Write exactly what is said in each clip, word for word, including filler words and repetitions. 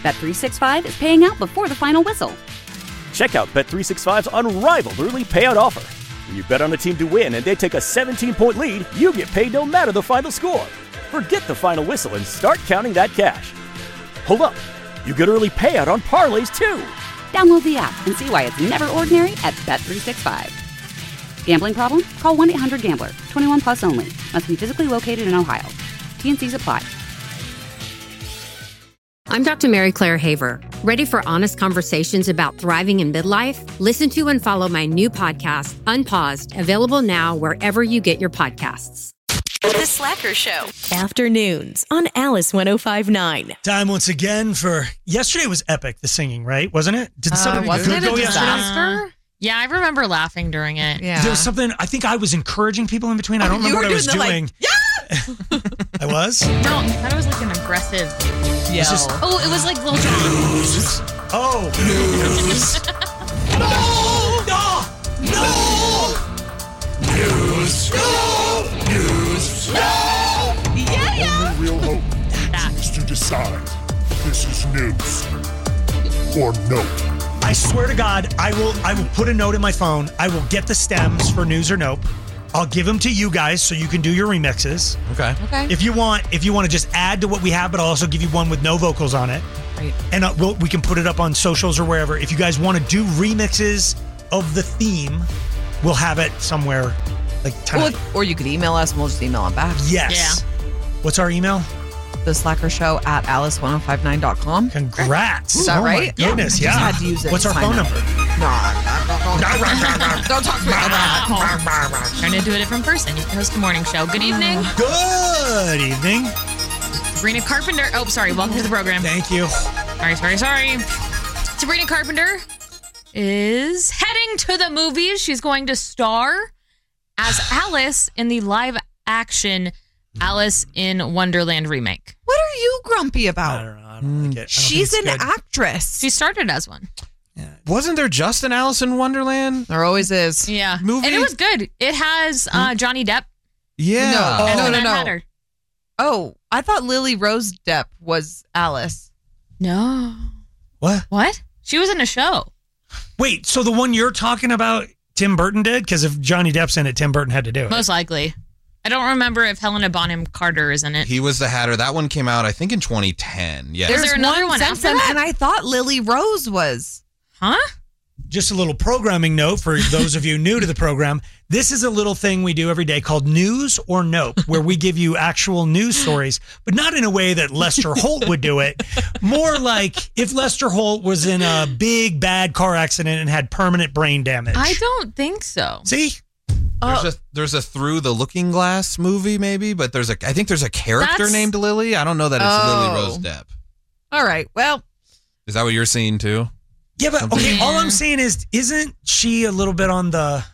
Bet three sixty-five is paying out before the final whistle. Check out Bet three sixty-five's unrivaled early payout offer. When you bet on a team to win and they take a seventeen-point lead, you get paid no matter the final score. Forget the final whistle and start counting that cash. Hold up. You get early payout on parlays, too. Download the app and see why it's never ordinary at Bet three sixty-five. Gambling problem? Call one eight hundred gambler. twenty-one plus only. Must be physically located in Ohio. T N Cs apply. I'm Doctor Mary Claire Haver. Ready for honest conversations about thriving in midlife? Listen to and follow my new podcast, Unpaused, available now wherever you get your podcasts. The Slacker Show. Afternoons on Alice one oh five point nine. Time once again for... Yesterday was epic, the singing, right? Wasn't it? Did Uh, something wasn't good it a go yesterday? disaster? Yeah, I remember laughing during it. There was something... I think I was encouraging people in between. I don't Oh, you remember what I were was doing doing. the, I was? No, I thought it was like an aggressive yell. just- Oh, it was like Lil Jon. Oh. News. No! No! No! News. No! News. No! Yeah, yeah. Only real hope is to decide. This is news or nope. I swear to God, I will I will put a note in my phone. I will get the stems for news or nope. I'll give them to you guys so you can do your remixes. Okay. Okay. If you want, if you want to just add to what we have, but I'll also give you one with no vocals on it. Right. And uh, we'll, we can put it up on socials or wherever. If you guys want to do remixes of the theme, we'll have it somewhere like tonight. Or, or you could email us and we'll just email them back. Yes. Yeah. What's our email? The Slacker Show at alice ten fifty-nine dot com. Congrats. Is that oh right? My goodness, Yeah. yeah. Just had to use it What's to our sign phone up. number? No, don't talk to me about that. Trying to do a different person. You host a morning show. Good evening. Good evening. Sabrina Carpenter. Oh, sorry. Welcome to the program. Thank you. Sorry, sorry, sorry. Sabrina Carpenter is heading to the movies. She's going to star as Alice in the live action Alice in Wonderland remake. What are you grumpy I about? don't know. I don't like it. I don't She's think an it's good. actress. She started as one. Wasn't there just an Alice in Wonderland? There always is. Yeah. Movie? And it was good. It has uh, Johnny Depp. Yeah. No, and no, no, Mad no. Hatter. Oh, I thought Lily Rose Depp was Alice. No. What? What? She was in a show. Wait, so the one you're talking about, Tim Burton did? Because if Johnny Depp's in it, Tim Burton had to do it. Most likely. I don't remember if Helena Bonham Carter is in it. He was the Hatter. That one came out, I think, in twenty ten. Yeah. Is there another one since after then, that? and I thought Lily Rose was. Huh? Just a little programming note for those of you new to the program. This is a little thing we do every day called News or Nope, where we give you actual news stories, but not in a way that Lester Holt would do it. More like if Lester Holt was in a big, bad car accident and had permanent brain damage. I don't think so. See? There's a there's a Through the Looking Glass movie, maybe, but there's a I think there's a character That's- named Lily. I don't know that it's Oh. Lily Rose Depp. All right. Well, Is that what you're seeing too? Yeah, but Something- okay, all Yeah. I'm saying is, isn't she a little bit on the...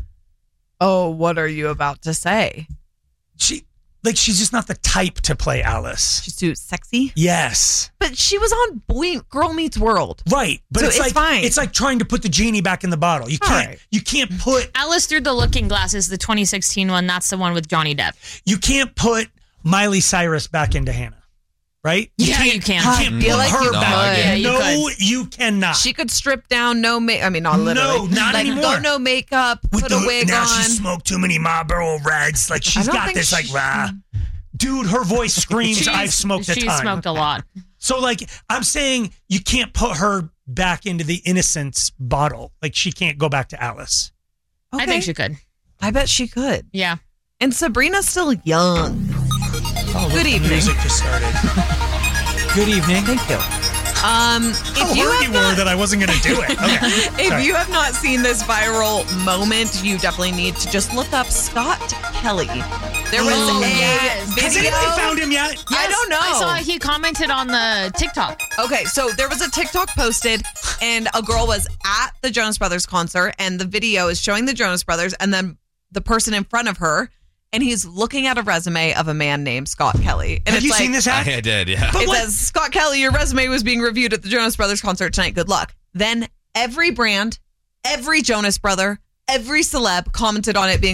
oh, what are you about to say? she Like, she's just not the type to play Alice. She's too sexy. Yes. But she was on Boy Girl Meets World. Right, but So it's, it's like fine. it's like trying to put the genie back in the bottle. You All can't right. you can't put Alice Through the Looking Glass is the twenty sixteen one. That's the one with Johnny Depp. you can't put Miley Cyrus back into Hannah, right? You Yeah, can't, you can. You I can't feel put like her you back. could. Yeah, you no, could. you cannot. She could strip down, no make. I mean, not literally. No, not like, anymore. Go no makeup, With put the, a wig now on. she smoked too many Marlboro Reds. Like she's don't got think this like she- rah. Dude, her voice screams She's- I've smoked a She's ton. smoked a lot. So like I'm saying you can't put her back into the innocence bottle. Like she can't go back to Alice. Okay. I think she could. I bet she could. Yeah. And Sabrina's still young. Oh, look, Good the evening. Music just started. Good evening. Thank you. Um, if How you hurt have you were not, that I wasn't going to do it. Okay. if Sorry. you have not seen this viral moment, you definitely need to just look up Scott Kelly. There was Oh, a yes. video. Has anybody found him yet? I don't know. I saw he commented on the TikTok. Okay, so there was a TikTok posted, and a girl was at the Jonas Brothers concert, and the video is showing the Jonas Brothers, and then the person in front of her, and he's looking at a resume of a man named Scott Kelly. And Have it's you like, seen this act? I, I did, yeah. But it what- says, Scott Kelly, your resume was being reviewed at the Jonas Brothers concert tonight. Good luck. Then every brand, every Jonas brother, every celeb commented on it being like,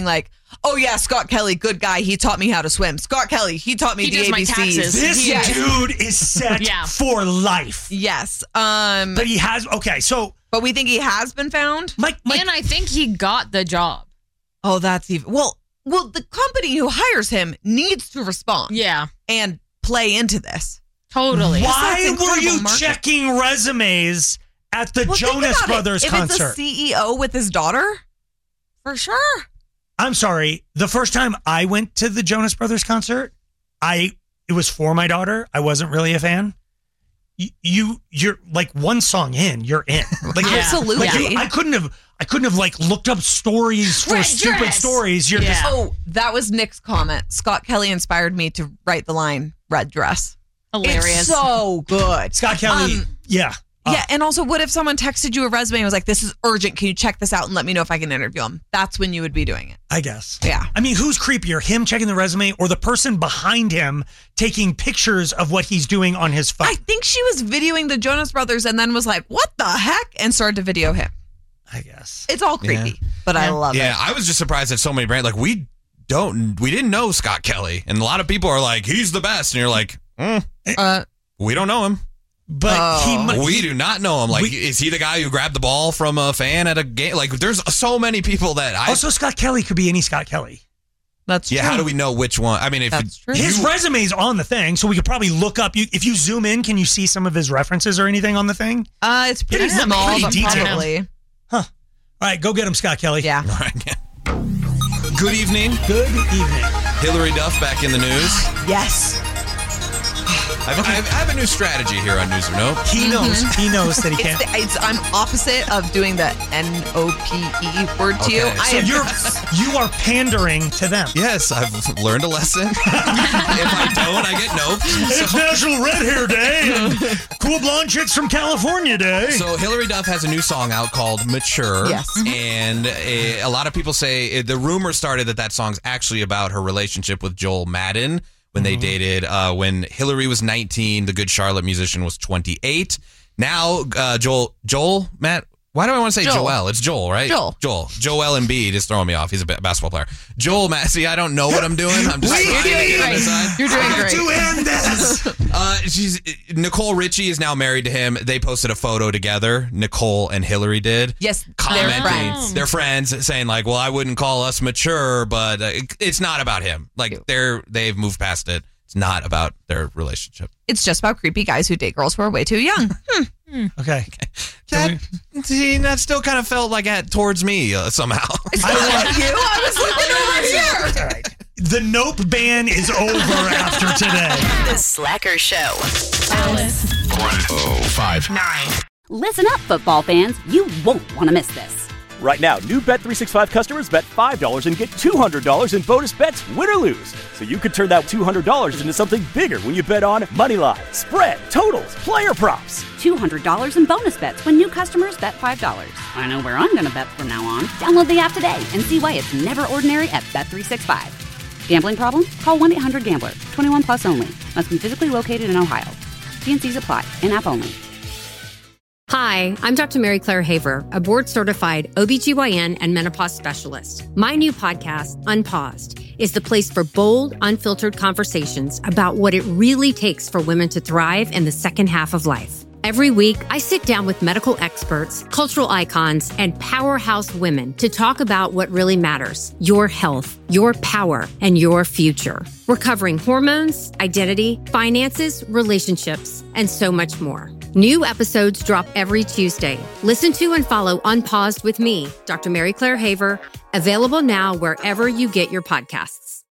oh yeah, Scott Kelly, good guy. He taught me how to swim. Scott Kelly, he taught me He the does A my B Cs. taxes. This Yes. dude is set Yeah. for life. Yes. Um, But he has, okay, so but we think he has been found. Mike, Mike And I think he got the job. Oh, that's even well. Well, the company who hires him needs to respond Yeah, and play into this. totally. why That's were you incredible market. checking resumes at the Well, think Jonas about it. Brothers if concert? it's a C E O with his daughter, for sure. I'm sorry. The first time I went to the Jonas Brothers concert, I it was for my daughter. I wasn't really a fan. You, you you're like one song in, you're in. Like Yeah. Absolutely. like you- I couldn't have I couldn't have like looked up stories for Red stupid dress. stories. You're Yeah. just Oh, that was Nick's comment. Scott Kelly inspired me to write the line "red dress." Hilarious. It's so good. Scott Kelly. Um, yeah. Uh, Yeah, and also, what if someone texted you a resume and was like, "This is urgent. Can you check this out and let me know if I can interview him?" That's when you would be doing it. I guess. Yeah. I mean, who's creepier, him checking the resume or the person behind him taking pictures of what he's doing on his phone? I think she was videoing the Jonas Brothers and then was like, "What the heck?" and started to video him. I guess. It's all creepy, but I love Yeah, it. I was just surprised that so many brands like we don't we didn't know Scott Kelly, and a lot of people are like he's the best, and you're like, mm, Uh, we don't know him. But Oh. he mu- We he- do not know him. Like, We- is he the guy who grabbed the ball from a fan at a game? Like, there's so many people that I. Also, Scott Kelly could be any Scott Kelly. That's yeah, true. how do we know which one? I mean, if That's true. you, His resume's on the thing, so we could probably look up. You, if you zoom in, can you see some of his references or anything on the thing? Uh, it's pretty Yeah, it's small, pretty but detailed. probably. Huh. All right, go get him, Scott Kelly. Yeah. Good evening, Good evening. Hillary Duff back in the news. Yes. I've, I've, I have a new strategy here on News or Nope. He knows. He knows that he It's can't. the, it's, I'm opposite of doing the N O P E word to you. Okay, I So am you're you are pandering to them. Yes, I've learned a lesson. If I don't, I get nope. It's National Red Hair Day and Cool Blonde Chicks from California Day. So Hillary Duff has a new song out called Mature. Yes. And a, a lot of people say the rumor started that that song's actually about her relationship with Joel Madden when they dated. Uh, when Hillary was nineteen, the Good Charlotte musician was twenty-eight. Now, uh, Joel, Joel, Matt, why do I want to say Joel. Joel? It's Joel, right? Joel. Joel. Joel Embiid is throwing me off. He's a ba- basketball player. Joel, Matt, see, I don't know what I'm doing. I'm just You're trying doing to get great. on the side. You're doing How great. to end this? Uh, she's Nicole Richie is now married to him. They posted a photo together. Nicole and Hillary did. Yes, they're Commenting, friends. They're friends, saying like, "Well, I wouldn't call us mature, but uh, it- it's not about him. Like they're they've moved past it. It's not about their relationship." It's just about creepy guys who date girls who are way too young. Hmm. Okay. That, see, that still kind of felt like that towards me uh, somehow. I want you. I was looking over here. All right. The Nope ban is over after today. The Slacker Show. Alice. oh five Nine. Listen up, football fans. You won't want to miss this. Right now, new Bet three sixty-five customers bet five dollars and get two hundred dollars in bonus bets, win or lose. So you could turn that two hundred dollars into something bigger when you bet on moneyline, spread, totals, player props. two hundred dollars in bonus bets when new customers bet five dollars. I know where I'm going to bet from now on. Download the app today and see why it's never ordinary at Bet three sixty-five. Gambling problem? Call one eight hundred gambler. twenty-one plus only. Must be physically located in Ohio. T N Cs apply. In-app only. Hi, I'm Doctor Mary Claire Haver, a board-certified O B G Y N and menopause specialist. My new podcast, Unpaused, is the place for bold, unfiltered conversations about what it really takes for women to thrive in the second half of life. Every week, I sit down with medical experts, cultural icons, and powerhouse women to talk about what really matters: your health, your power, and your future. We're covering hormones, identity, finances, relationships, and so much more. New episodes drop every Tuesday. Listen to and follow Unpaused with me, Doctor Mary Claire Haver, available now wherever you get your podcasts.